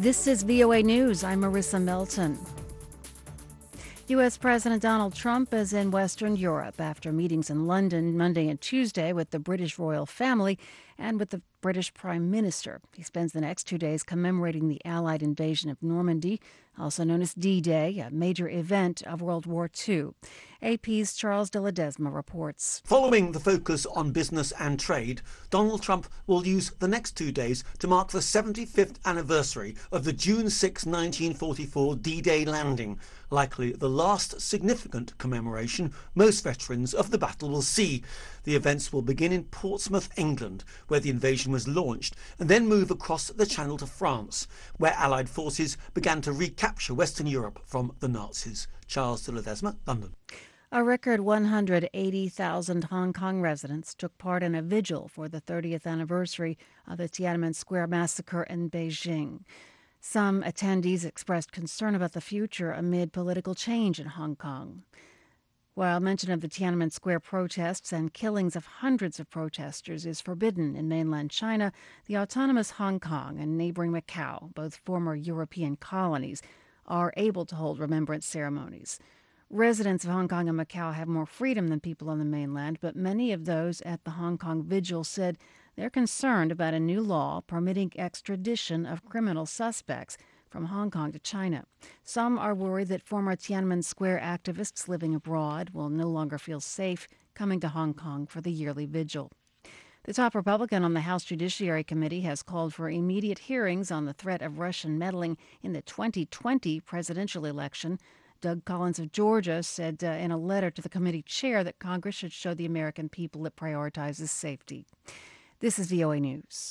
This is VOA News. I'm Marissa Melton. U.S. President Donald Trump is in Western Europe after meetings in London Monday and Tuesday with the British royal family and with the British Prime Minister. He spends the next 2 days commemorating the Allied invasion of Normandy, also known as D-Day, a major event of World War II. AP's Charles de Ledesma reports. Following the focus on business and trade, Donald Trump will use the next 2 days to mark the 75th anniversary of the June 6, 1944 D-Day landing, likely the last significant commemoration most veterans of the battle will see. The events will begin in Portsmouth, England, where the invasion was launched, and then move across the Channel to France, where Allied forces began to recapture Western Europe from the Nazis. Charles de Ledesma, London. A record 180,000 Hong Kong residents took part in a vigil for the 30th anniversary of the Tiananmen Square massacre in Beijing. Some attendees expressed concern about the future amid political change in Hong Kong. While mention of the Tiananmen Square protests and killings of hundreds of protesters is forbidden in mainland China, the autonomous Hong Kong and neighboring Macau, both former European colonies, are able to hold remembrance ceremonies. Residents of Hong Kong and Macau have more freedom than people on the mainland, but many of those at the Hong Kong vigil said they're concerned about a new law permitting extradition of criminal suspects from Hong Kong to China. Some are worried that former Tiananmen Square activists living abroad will no longer feel safe coming to Hong Kong for the yearly vigil. The top Republican on the House Judiciary Committee has called for immediate hearings on the threat of Russian meddling in the 2020 presidential election. Doug Collins of Georgia said in a letter to the committee chair that Congress should show the American people it prioritizes safety. This is VOA News.